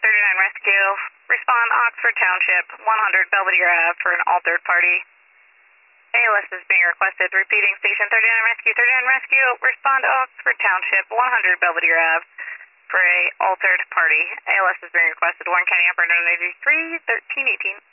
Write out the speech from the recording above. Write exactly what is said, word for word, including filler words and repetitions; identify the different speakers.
Speaker 1: thirty-nine Rescue. Respond Oxford Township, one hundred Belvedere Ave for an altered party. A L S is being requested. Repeating, Station thirty-nine Rescue, thirty-nine Rescue. Respond Oxford Township, one hundred Belvedere Ave for a altered party. A L S is being requested. Warren County operator eighty-three, thirteen eighteen.